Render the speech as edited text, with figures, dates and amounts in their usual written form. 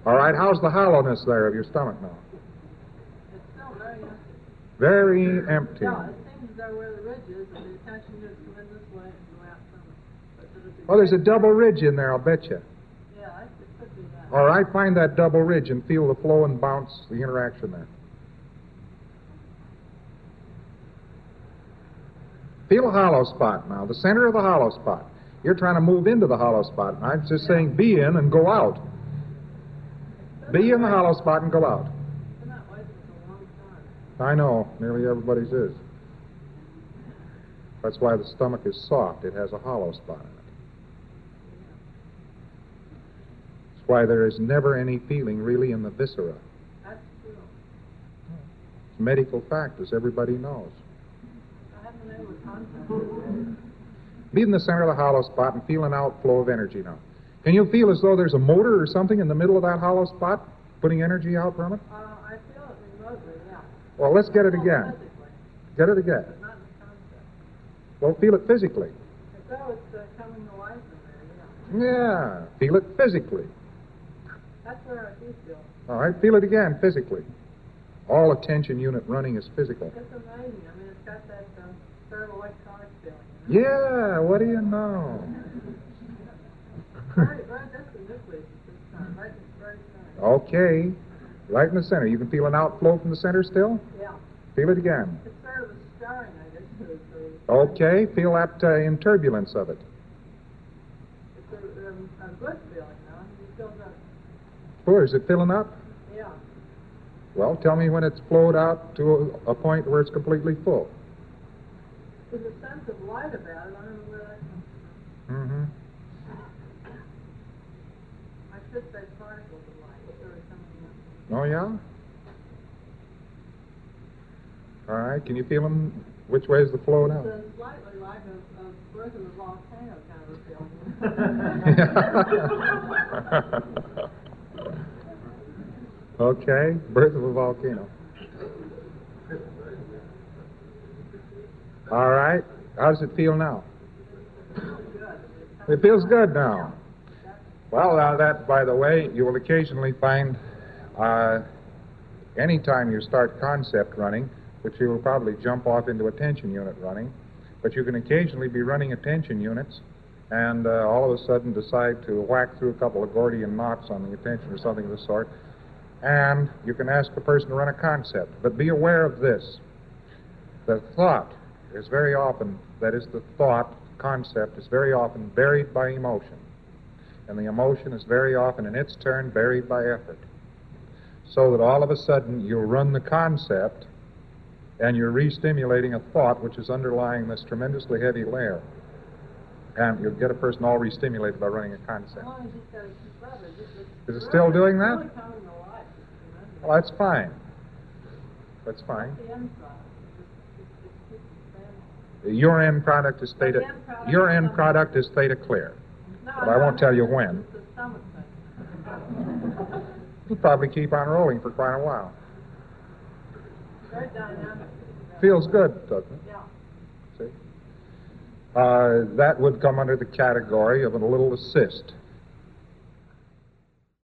All right, how's the hollowness there of your stomach now? It's still very empty. Very empty. Yeah, it seems as though where the ridge is, and the attention units go in this way and go out from it. But Oh, there's a double ridge in there, I'll bet you. Yeah, it could be that. All right, find that double ridge and feel the flow and bounce, the interaction there. Feel a hollow spot now, the center of the hollow spot. You're trying to move into the hollow spot. I'm just saying be in and go out. Be in the hollow spot and go out. It's not waiting for a long time. I know, nearly everybody's is. That's why the stomach is soft. It has a hollow spot in it. That's why there is never any feeling really in the viscera. That's true. It's a medical fact, as everybody knows. I haven't been able to concentrate. Be in the center of the hollow spot and feel an outflow of energy now. Can you feel as though there's a motor or something in the middle of that hollow spot, putting energy out from it? I feel it remotely, yeah. Well, let's get it again. Physically, Get it again. but not in the concept. Well, feel it physically. As though it's coming to life in there, yeah. Yeah, feel it physically. That's where I do feel. All right, feel it again physically. All attention unit running is physical. It's amazing. I mean, it's got that third electronic feeling. Yeah, what do you know? Very just the nucleus at this time, right in the very center. Okay, right in the center. You can feel an outflow from the center still? Yeah. Feel it again. It's sort of a stirring, I guess, to it. Okay, feel that in turbulence of it. It's a good feeling, though. You feel good. Oh, is it filling up? Yeah. Well, tell me when it's flowed out to a point where it's completely full. There's a sense of light about it. I don't know where that comes from. Mm-hmm. I should say particles of light. It's sort of something else. Oh, yeah? All right, can you feel them? Which way is the flow now? It's slightly like a birth of a volcano kind of a feeling. Okay, birth of a volcano. All right, how does it feel now? It feels good now. Well, now that, by the way, you will occasionally find anytime you start concept running, which you will probably jump off into attention unit running, but you can occasionally be running attention units and all of a sudden decide to whack through a couple of Gordian knots on the attention or something of the sort, and you can ask a person to run a concept. But be aware of this. The thought is very often, that is the thought, concept is very often buried by emotion. And the emotion is very often, in its turn, buried by effort. So that all of a sudden you run the concept and you're re-stimulating a thought which is underlying this tremendously heavy layer. And you'll get a person all re-stimulated by running a concept. As long as you've got to keep up, Is it still doing that? It's really coming to life. It's tremendous. Well, that's fine. That's fine. That's the end product. It keeps expanding. Your end product is theta. The end product Your is end something- product is theta clear. No, But I won't tell you when. It's the stomach thing. It'll probably keep on rolling for quite a while. Very dynamic. Feels good, doesn't it? Yeah. See? That would come under the category of a little assist.